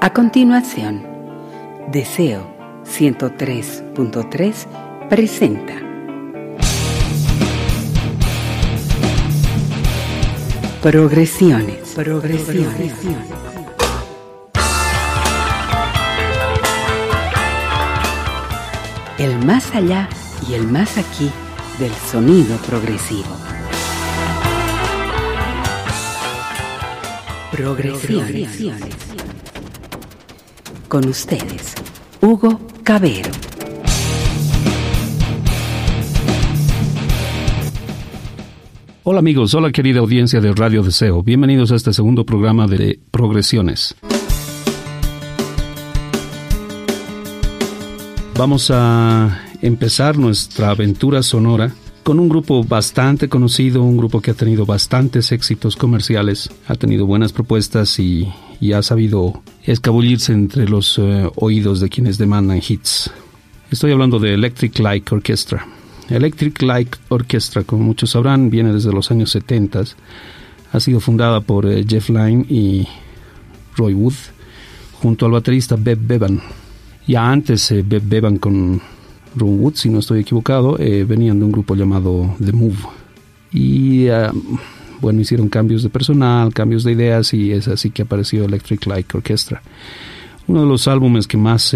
A continuación, Deseo 103.3 presenta Progresiones. El más allá y el más aquí del sonido progresivo. Progresiones. Con ustedes, Hugo Cabero. Hola amigos, hola querida audiencia de Radio Deseo. Bienvenidos a este segundo programa de Progresiones. Vamos a empezar nuestra aventura sonora con un grupo bastante conocido, un grupo que ha tenido bastantes éxitos comerciales, ha tenido buenas propuestas y ha sabido escabullirse entre los oídos de quienes demandan hits. Estoy hablando de Electric Light Orchestra. Electric Light Orchestra, como muchos sabrán, viene desde los años 70. Ha sido fundada por Jeff Lynne y Roy Wood, junto al baterista Bev Bevan. Ya antes Bev Bevan con Ron Wood, si no estoy equivocado, venían de un grupo llamado The Move. Y hicieron cambios de personal, cambios de ideas, y es así que apareció Electric Light Orchestra. Uno de los álbumes que más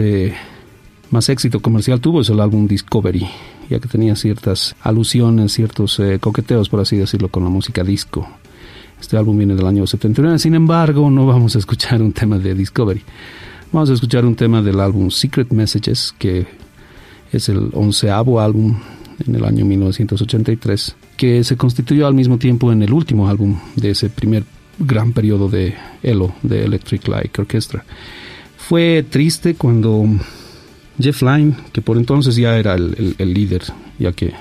éxito comercial tuvo es el álbum Discovery, ya que tenía ciertas alusiones, ciertos coqueteos, por así decirlo, con la música disco. Este álbum viene del año 79, sin embargo, no vamos a escuchar un tema de Discovery. Vamos a escuchar un tema del álbum Secret Messages, que es el 11º álbum en el año 1983, que se constituyó al mismo tiempo en el último álbum de ese primer gran periodo de ELO, de Electric Light Orchestra. Fue triste cuando Jeff Lynne, que por entonces ya era el líder, ya que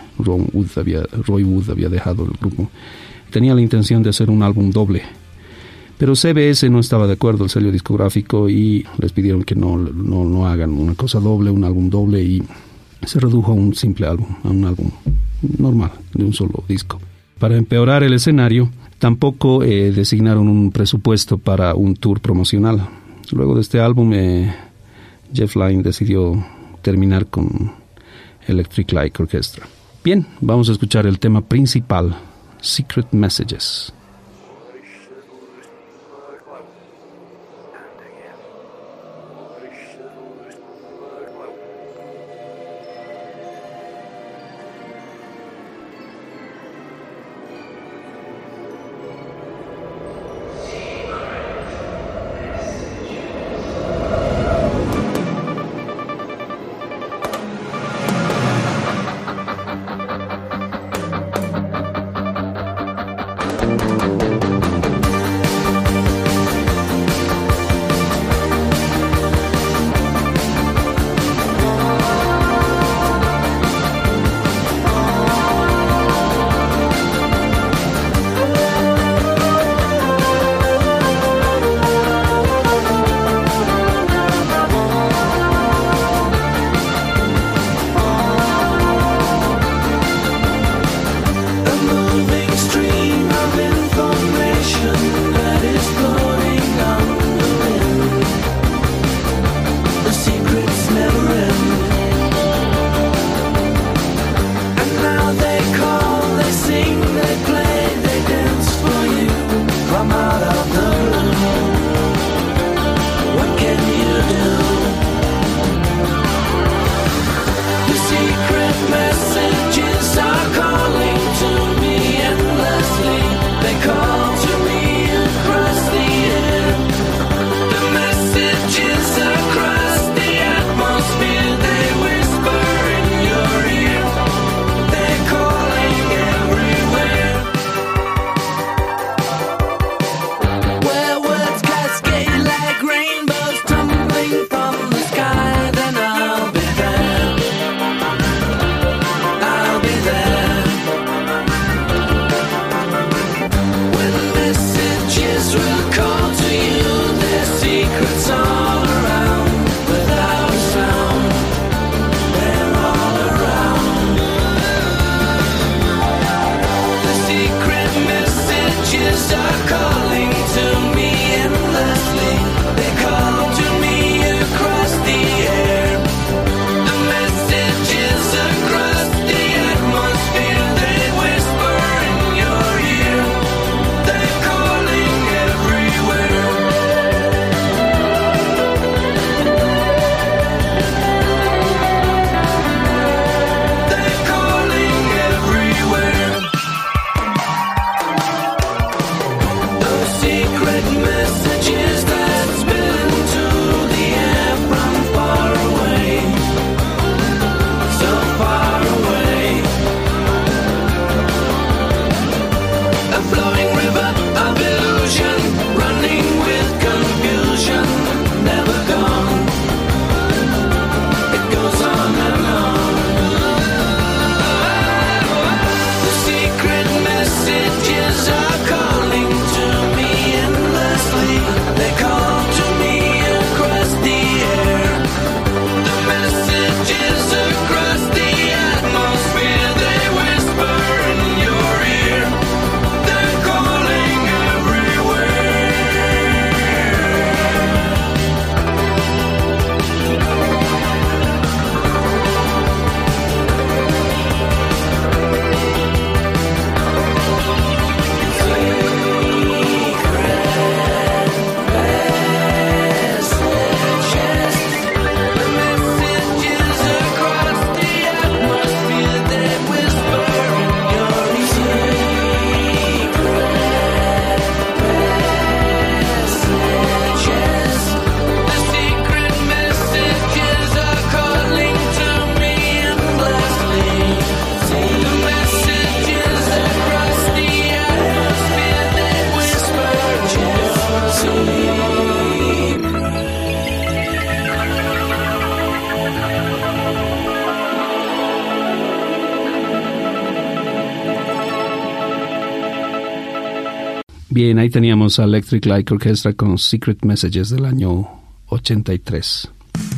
Roy Wood había dejado el grupo, tenía la intención de hacer un álbum doble. Pero CBS no estaba de acuerdo, el sello discográfico, y les pidieron que no hagan una cosa doble, un álbum doble, y se redujo a un simple álbum, a un álbum normal, de un solo disco. Para empeorar el escenario, tampoco designaron un presupuesto para un tour promocional. Luego de este álbum, Jeff Lynne decidió terminar con Electric Light Orchestra. Bien, vamos a escuchar el tema principal, Secret Messages. Are calling to me endlessly. They call to me. Bien, ahí teníamos a Electric Light Orchestra con Secret Messages del año 83.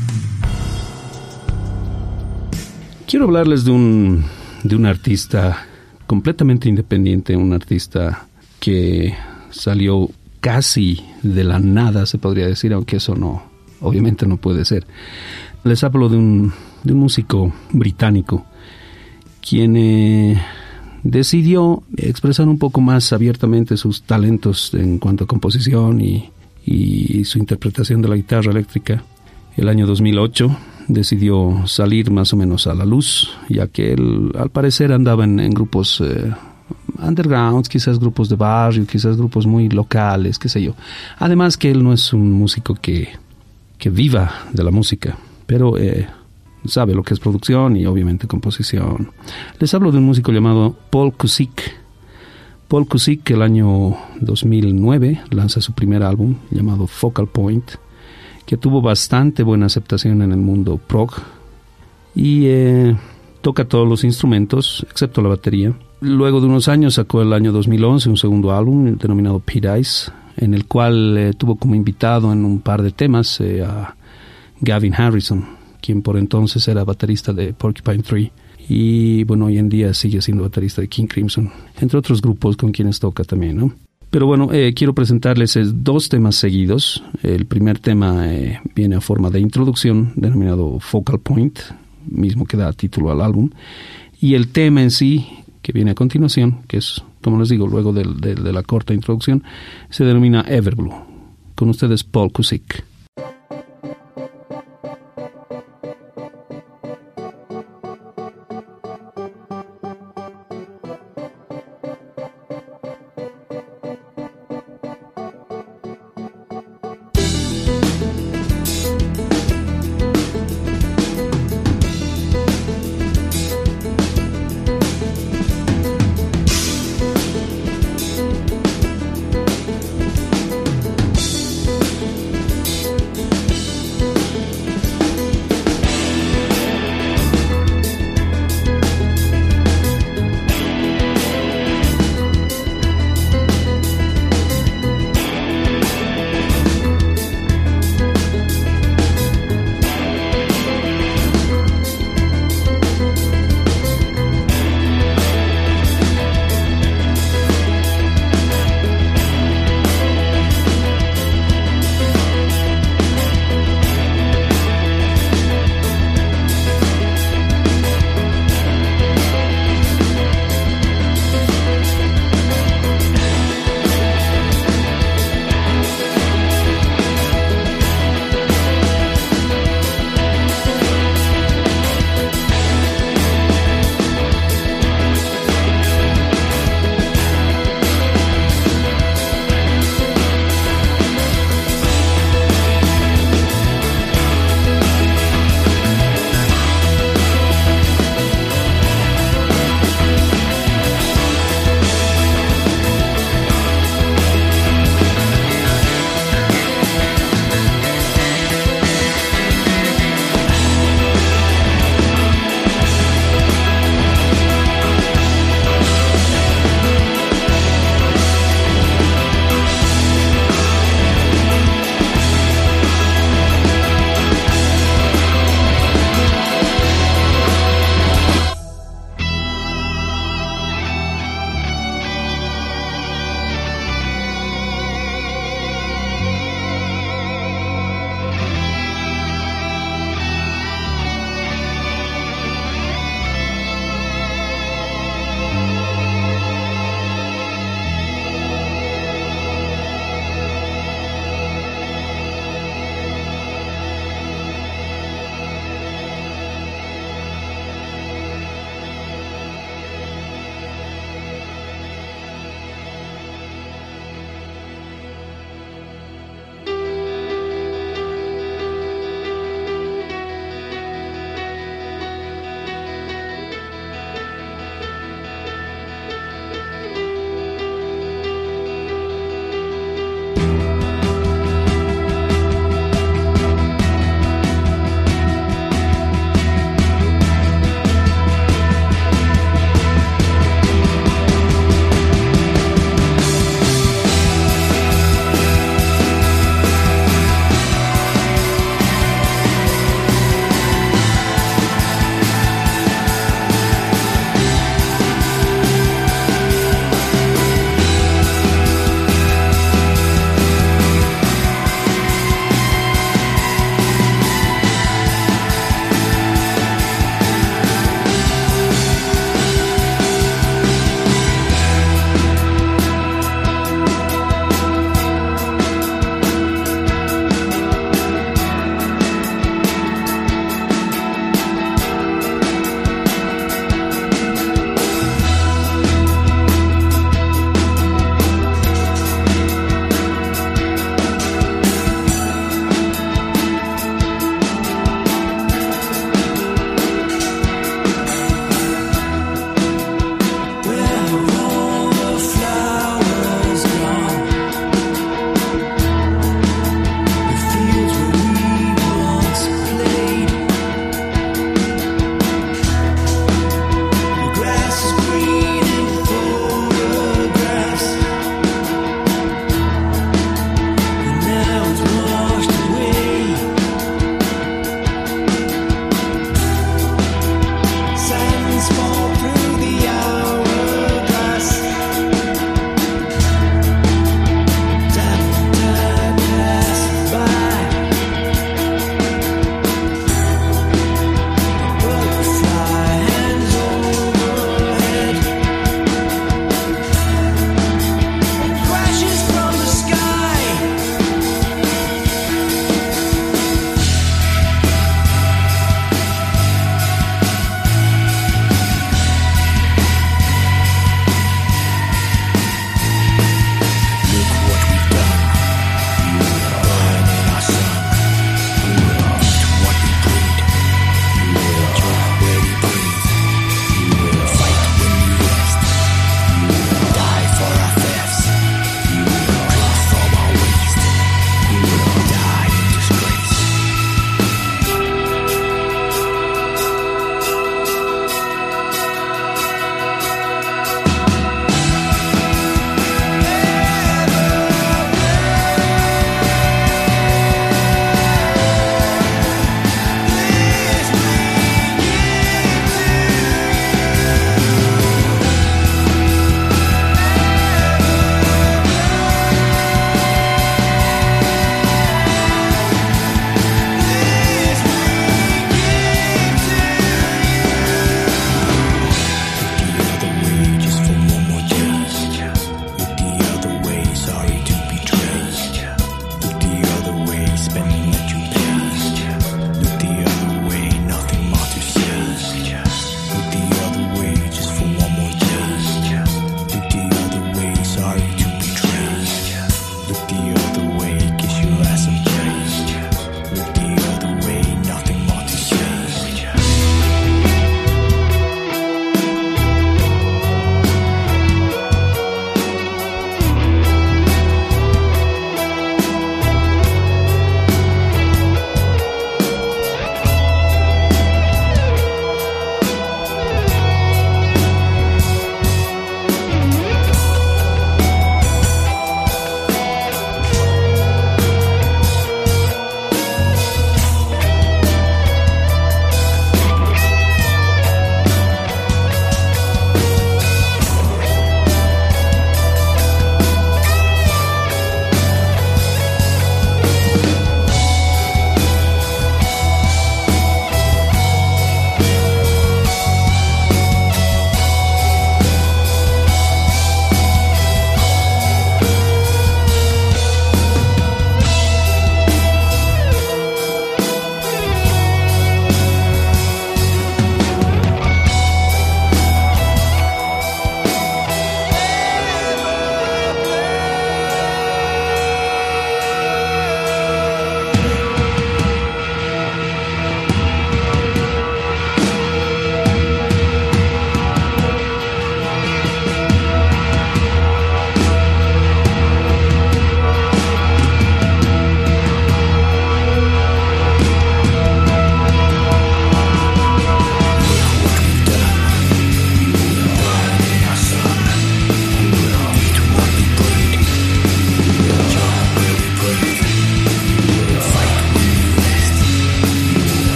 Quiero hablarles de un artista completamente independiente, un artista que salió casi de la nada, se podría decir, aunque eso no, obviamente no puede ser. Les hablo de un músico británico quien decidió expresar un poco más abiertamente sus talentos en cuanto a composición y su interpretación de la guitarra eléctrica. El año 2008 decidió salir más o menos a la luz, ya que él al parecer andaba en grupos undergrounds, quizás grupos de barrio, quizás grupos muy locales, qué sé yo. Además que él no es un músico que viva de la música, pero sabe lo que es producción y obviamente composición. Les hablo de un músico llamado Paul Cusick. Paul Cusick, el año 2009, lanza su primer álbum llamado Focal Point, que tuvo bastante buena aceptación en el mundo prog y toca todos los instrumentos, excepto la batería. Luego de unos años sacó el año 2011 un segundo álbum denominado Pete Ice, en el cual tuvo como invitado en un par de temas a Gavin Harrison, quien por entonces era baterista de Porcupine Tree y bueno, hoy en día sigue siendo baterista de King Crimson, entre otros grupos con quienes toca también, ¿no? Pero bueno, quiero presentarles dos temas seguidos. El primer tema viene a forma de introducción, denominado Focal Point, mismo que da título al álbum, y el tema en sí, que viene a continuación, que es, como les digo, luego de la corta introducción, se denomina Everblue. Con ustedes, Paul Cusick.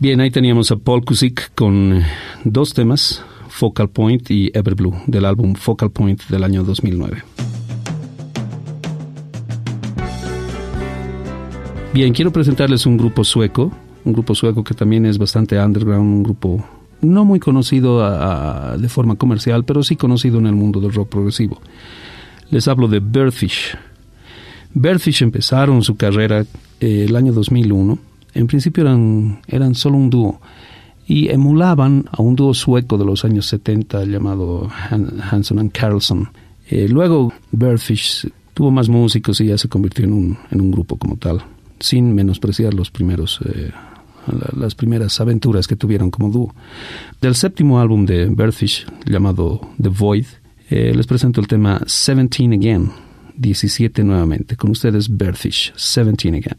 Bien, ahí teníamos a Paul Cusick con dos temas, Focal Point y Everblue, del álbum Focal Point del año 2009. Bien, quiero presentarles un grupo sueco que también es bastante underground, un grupo no muy conocido de forma comercial, pero sí conocido en el mundo del rock progresivo. Les hablo de Birdfish. Birdfish empezaron su carrera el año 2001. En principio eran solo un dúo y emulaban a un dúo sueco de los años 70 llamado Hansson and Karlsson. Luego Birdfish tuvo más músicos y ya se convirtió en un grupo como tal, sin menospreciar las primeras aventuras que tuvieron como dúo. Del séptimo álbum de Birdfish, llamado The Void, les presento el tema 17 Again, 17 nuevamente. Con ustedes Birdfish, 17 Again.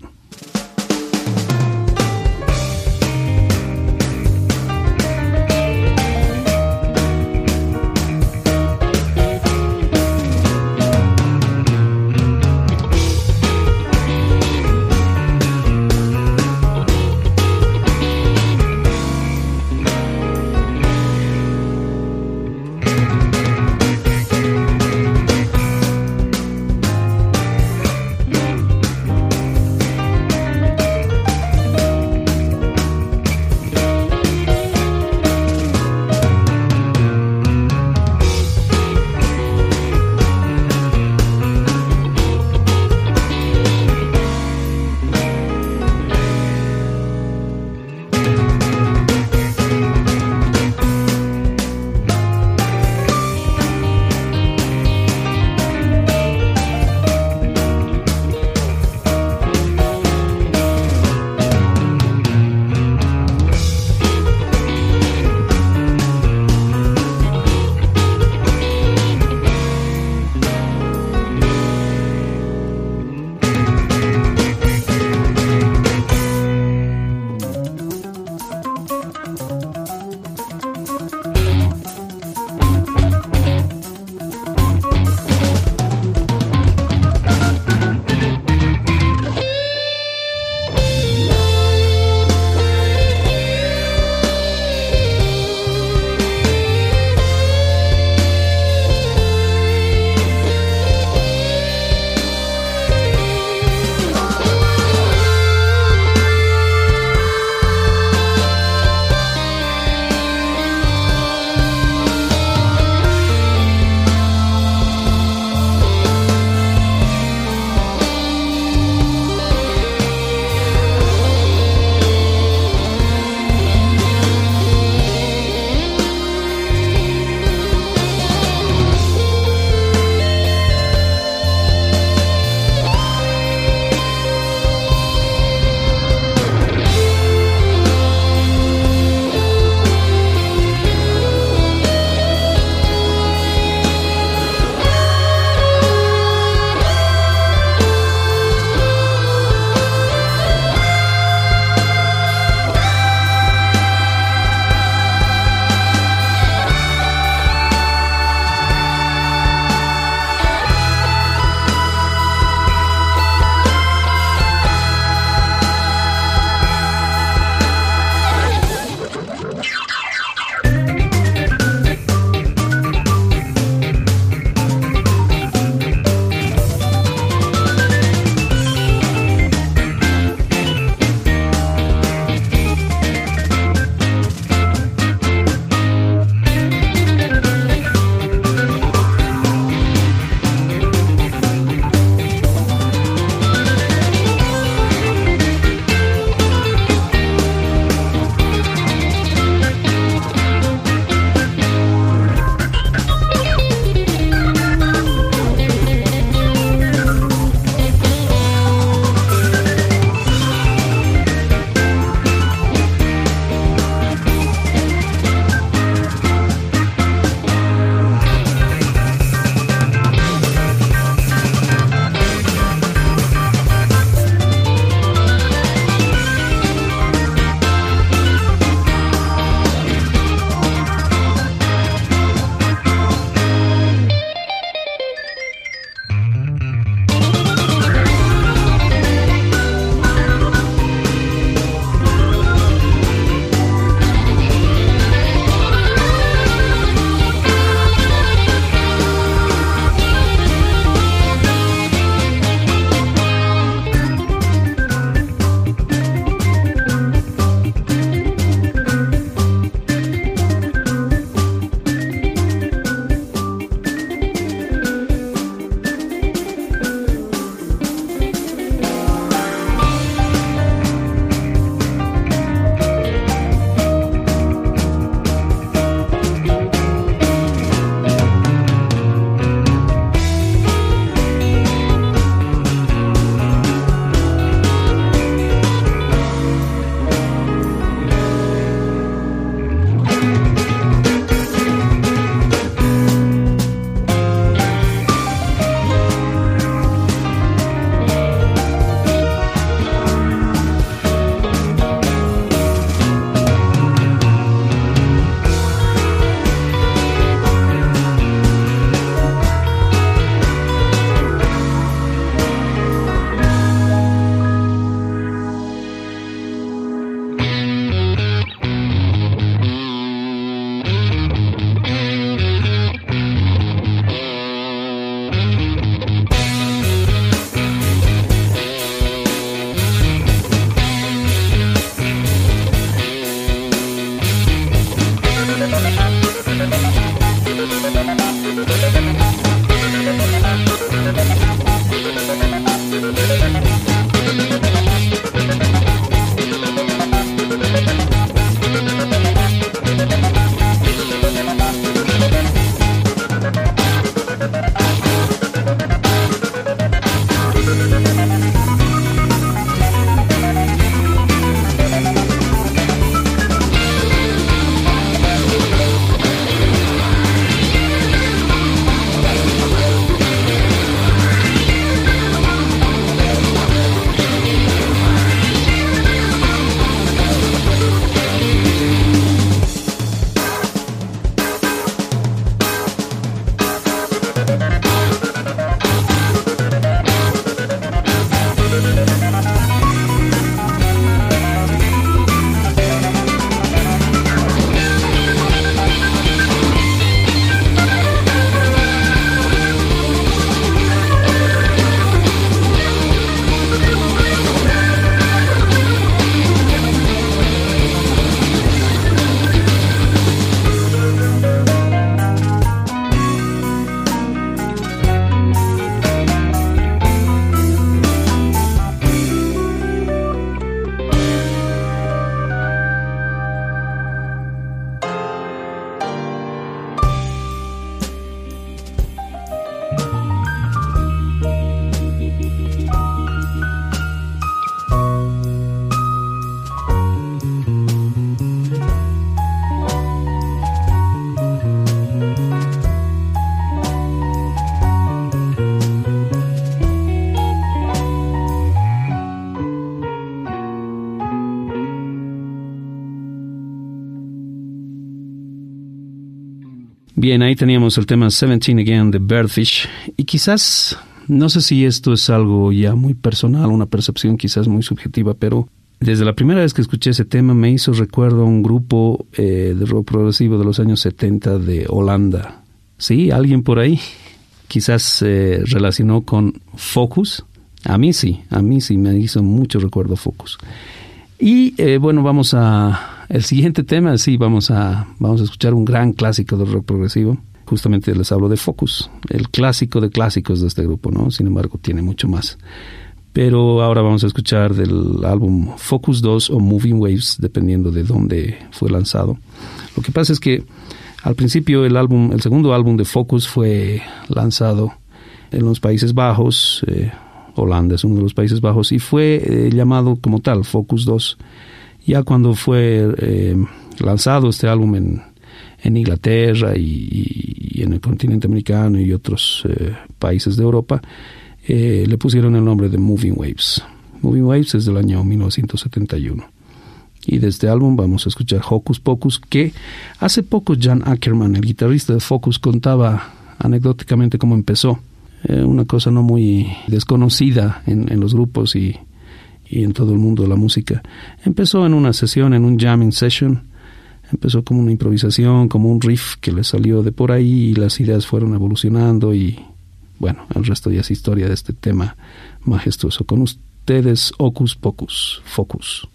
Bien, ahí teníamos el tema 17 Again de Birdfish. Y quizás, no sé si esto es algo ya muy personal, una percepción quizás muy subjetiva, pero desde la primera vez que escuché ese tema me hizo recuerdo a un grupo de rock progresivo de los años 70 de Holanda. ¿Sí? ¿Alguien por ahí? Quizás relacionó con Focus. A mí sí, me hizo mucho recuerdo Focus. Y bueno, vamos a... El siguiente tema, sí, vamos a escuchar un gran clásico del rock progresivo. Justamente les hablo de Focus, el clásico de clásicos de este grupo, ¿no? Sin embargo, tiene mucho más. Pero ahora vamos a escuchar del álbum Focus 2 o Moving Waves, dependiendo de dónde fue lanzado. Lo que pasa es que al principio el segundo álbum de Focus fue lanzado en los Países Bajos. Holanda es uno de los Países Bajos y fue llamado como tal Focus 2. Ya cuando fue lanzado este álbum en Inglaterra y en el continente americano y otros países de Europa, le pusieron el nombre de Moving Waves. Moving Waves es del año 1971. Y de este álbum vamos a escuchar Hocus Pocus, que hace poco Jan Ackerman, el guitarrista de Focus, contaba anecdóticamente cómo empezó. Una cosa no muy desconocida en los grupos y en todo el mundo de la música. Empezó en una sesión, en un jamming session. Empezó como una improvisación, como un riff que le salió de por ahí y las ideas fueron evolucionando y bueno, el resto ya es historia de este tema majestuoso. Con ustedes, Hocus Pocus, Focus.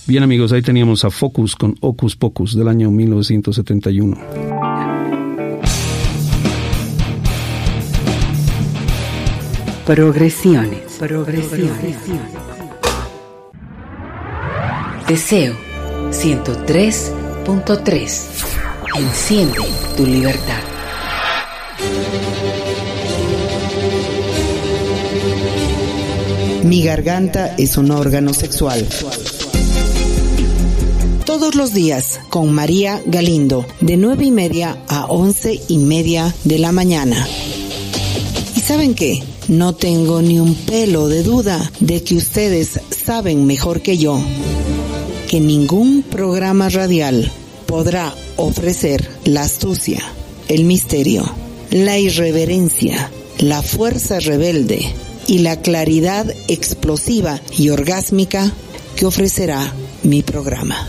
Bien amigos, ahí teníamos a Focus con Hocus Pocus del año 1971. Progresiones. Deseo 103.3. Enciende tu libertad. Mi garganta es un órgano sexual. Todos los días con María Galindo, de 9:30 a 11:30 de la mañana. ¿Y saben qué? No tengo ni un pelo de duda de que ustedes saben mejor que yo que ningún programa radial podrá ofrecer la astucia, el misterio, la irreverencia, la fuerza rebelde y la claridad explosiva y orgásmica que ofrecerá mi programa.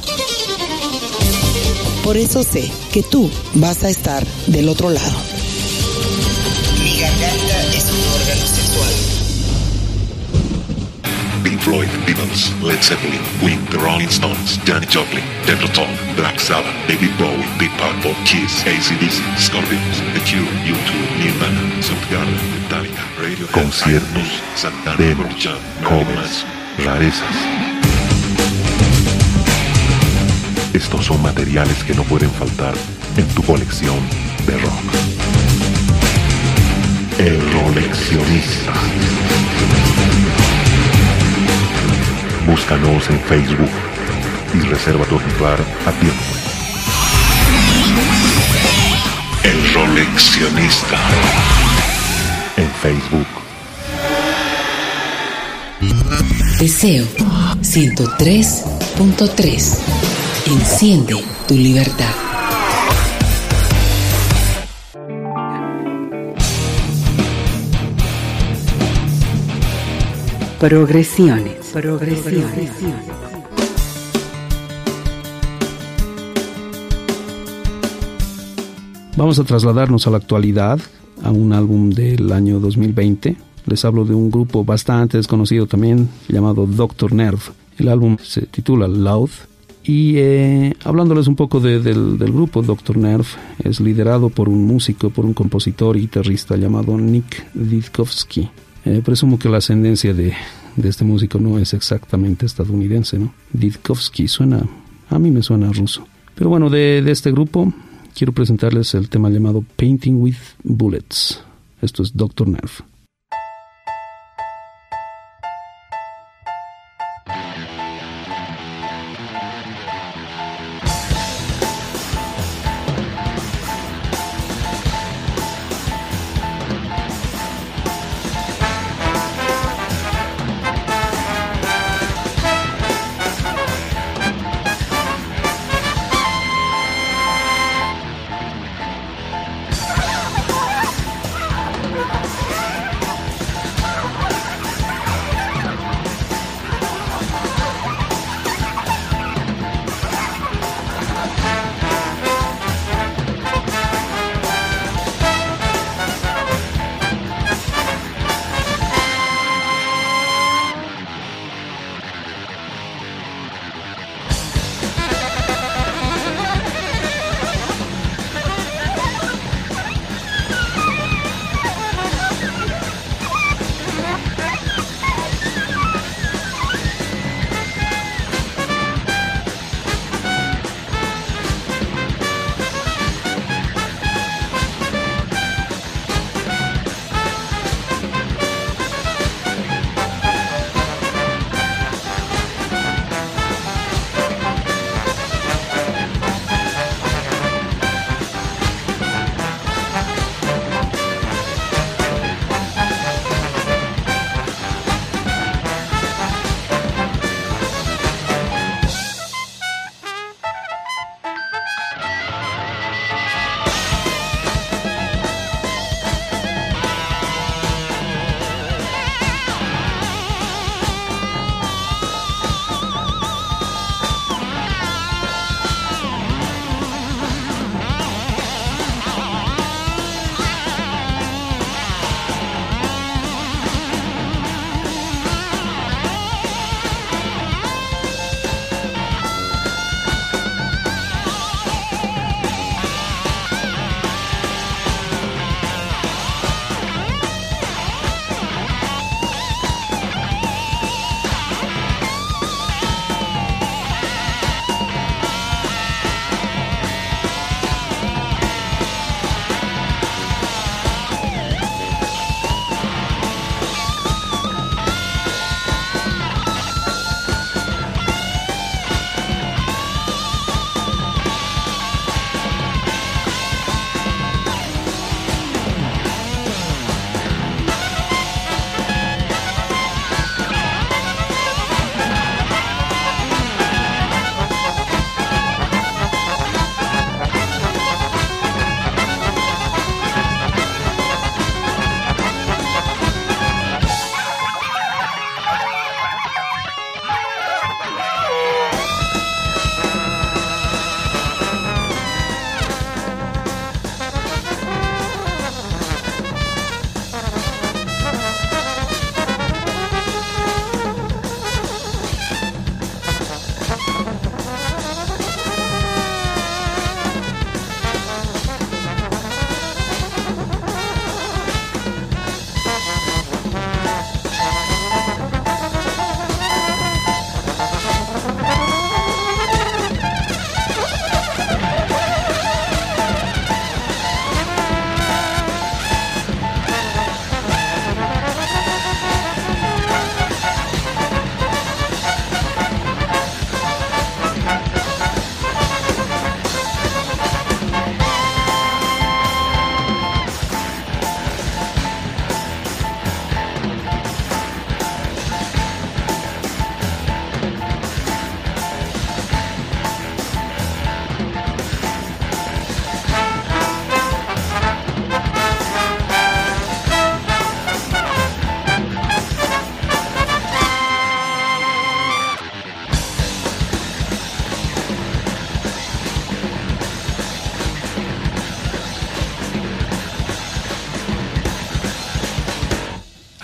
Por eso sé que tú vas a estar del otro lado. Mi garganta es un órgano sexual. Pink Floyd, Beatles, Led Zeppelin, Queen, The Rolling Stones, Janis Joplin, Death Metal, Black Sabbath, David Bowie, Deep Purple, Kiss, AC/DC, Scorpions, The Cure, U2, Nirvana, Soundgarden, Metallica, Radio, conciertos, Santana, demos, Jam, covers, rarezas. Estos son materiales que no pueden faltar en tu colección de rock. El Roleccionista. Búscanos en Facebook y reserva tu ejemplar a tiempo. El Roleccionista. En Facebook. Deseo 103.3. Enciende tu libertad. Progresiones. Vamos a trasladarnos a la actualidad, a un álbum del año 2020. Les hablo de un grupo bastante desconocido también, llamado Dr. Nerve. El álbum se titula Loud. Y hablándoles un poco del grupo Dr. Nerve, es liderado por un músico, por un compositor y guitarrista llamado Nick Didkovsky. Presumo que la ascendencia de este músico no es exactamente estadounidense, ¿no? Didkovsky a mí me suena ruso. Pero bueno, de este grupo quiero presentarles el tema llamado Painting with Bullets. Esto es Dr. Nerve.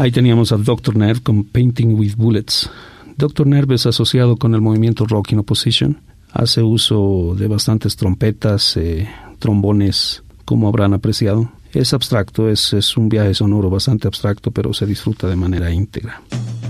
Ahí teníamos a Dr. Nerve con Painting with Bullets. Dr. Nerve es asociado con el movimiento Rock in Opposition. Hace uso de bastantes trompetas, trombones, como habrán apreciado. Es abstracto, es un viaje sonoro bastante abstracto, pero se disfruta de manera íntegra.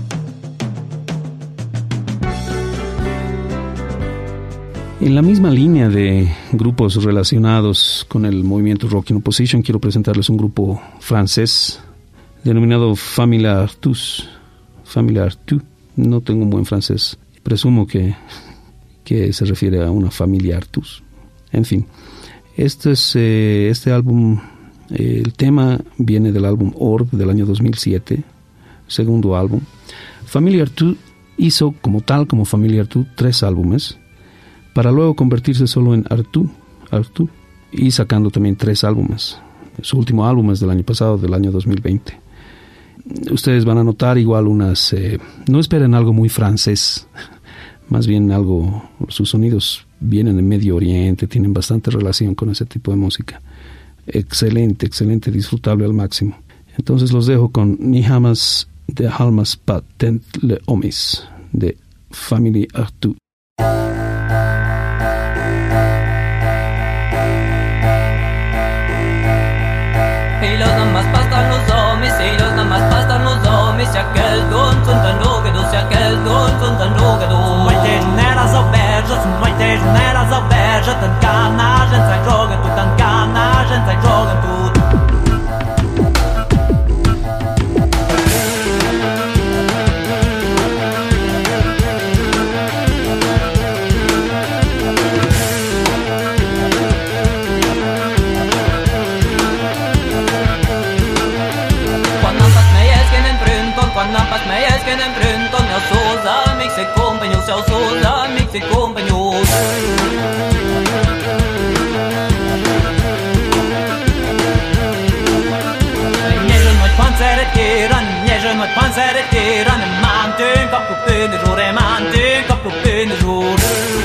En la misma línea de grupos relacionados con el movimiento Rock in Opposition, quiero presentarles un grupo francés denominado Famille Artus. Famille Artus. No tengo un buen francés. Presumo que se refiere a una familia Artus. En fin, este álbum, el tema viene del álbum Orb del año 2007, segundo álbum. Famille Artus hizo como Famille Artus 3 álbumes, para luego convertirse solo en Artus, y sacando también 3 álbumes. Su último álbum es del año pasado, del año 2020. Ustedes van a notar igual unas... no esperen algo muy francés, más bien algo... Sus sonidos vienen de Medio Oriente, tienen bastante relación con ese tipo de música. Excelente, disfrutable al máximo. Entonces los dejo con Ni Hamas de Halmas Patent Le Homis, de Famille Artus. Se aqueldon sunt în rugădu, se aqueldon sunt în rugădu. Mai te nera za verja, mai te nera za verja, tan cana, gente joga tu, tan cana, gente joga tu. Nampas me es que en pronto me asusta, me se compañero, se asusta, me se compañero. Nieżen mój pancerek tiran, nieżen mój pancerek tiran, mam ten kapku pyny żurę, mam ten kapku pyny żur.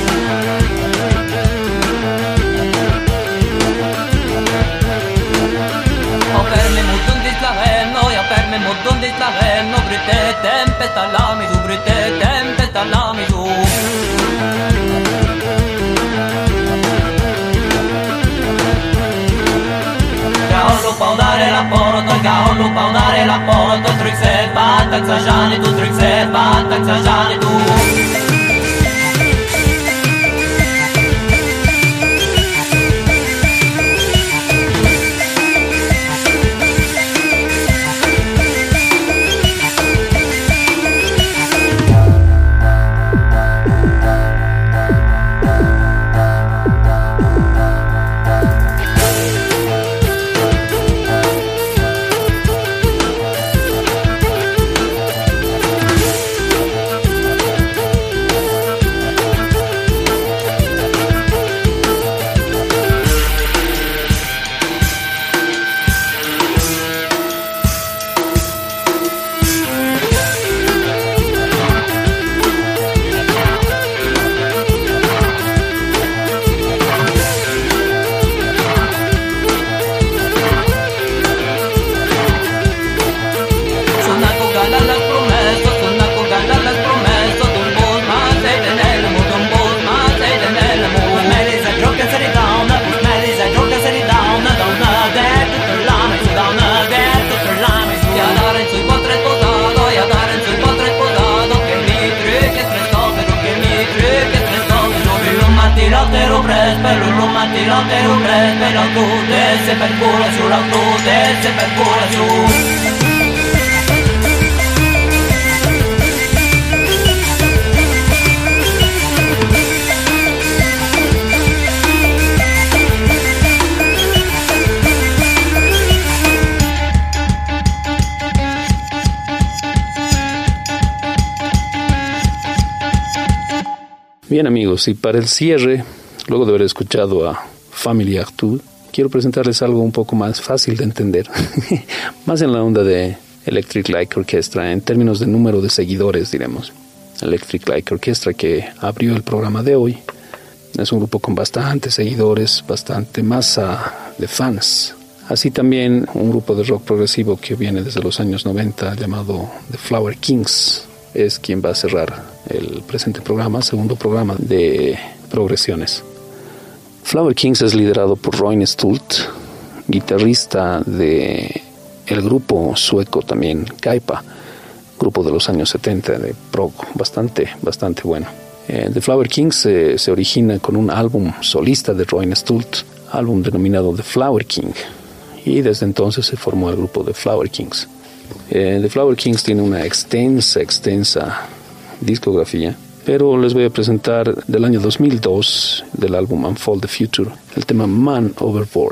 Operme mutun dit la reno, ja perme mutun dit la reno, brute tempesta la misu, brute tempesta la misu. Gaolo paudare la porto, gaolo paudare la porto, truxet batak sa jani tu, truxet batak sa jani tu. Bien amigos, y para el cierre, luego de haber escuchado a Famille Artus, quiero presentarles algo un poco más fácil de entender, más en la onda de Electric Light Orchestra, en términos de número de seguidores, diremos. Electric Light Orchestra, que abrió el programa de hoy, es un grupo con bastantes seguidores, bastante masa de fans Así también un grupo de rock progresivo que viene desde los años 90 llamado The Flower Kings es quien va a cerrar el presente programa, segundo programa de progresiones. Flower Kings es liderado por Roine Stult, guitarrista de el grupo sueco también Kaipa, grupo de los años 70 de prog, bastante bueno. The Flower Kings se origina con un álbum solista de Roine Stult, álbum denominado The Flower King, y desde entonces se formó el grupo The Flower Kings. The Flower Kings tiene una extensa discografía, pero les voy a presentar del año 2002, del álbum Unfold the Future, el tema Man Overboard.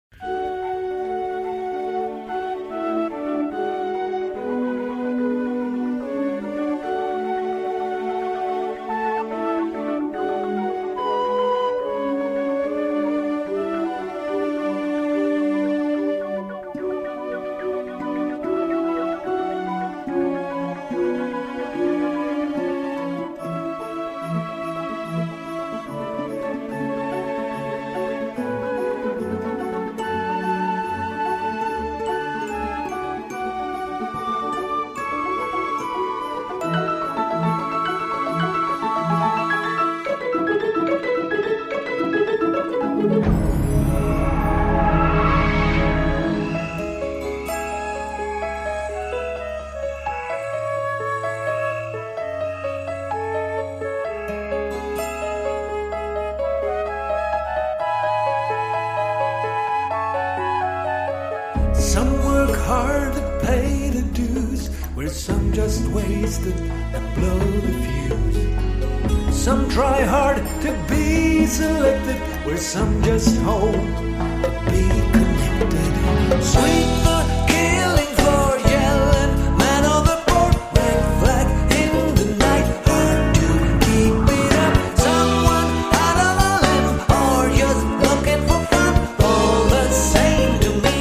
Some work hard to pay the dues, where some just wasted and blow the fuse. Some try hard to be selected, where some just hope to be connected. Sweep the killing floor, yelling, man on the board, red flag in the night. Hard to keep it up. Someone out of a limb, or just looking for fun. All the same to me.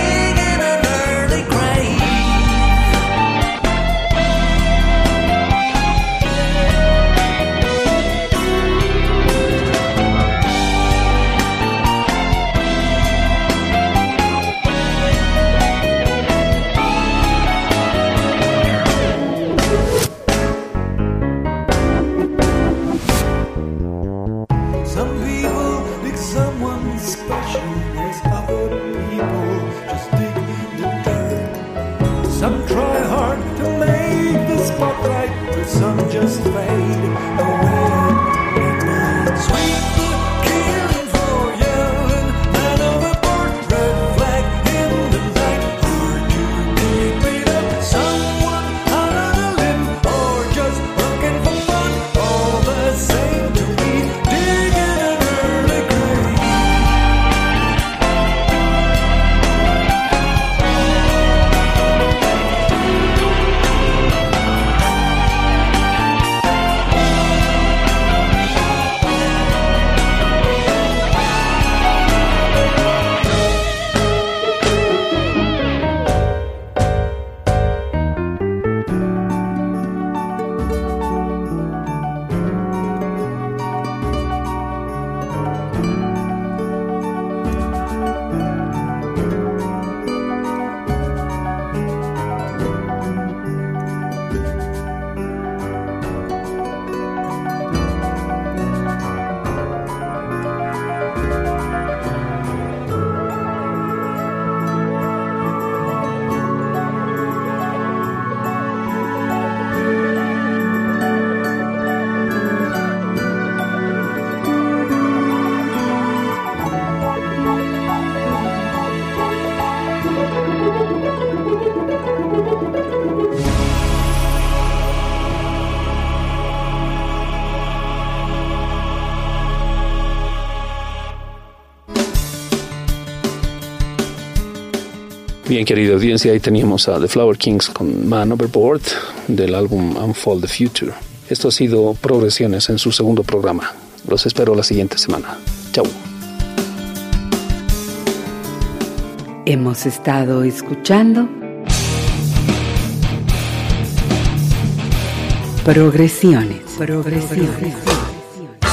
Bien, querida audiencia, ahí teníamos a The Flower Kings con Man Overboard del álbum Unfold the Future. Esto ha sido Progresiones en su segundo programa. Los espero la siguiente semana. Chau. Hemos estado escuchando Progresiones.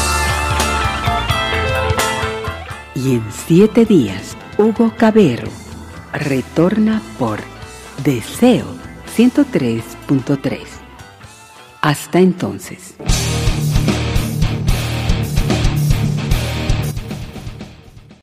Y en 7 días, Hugo Cabero. retorna por Deseo 103.3. Hasta entonces.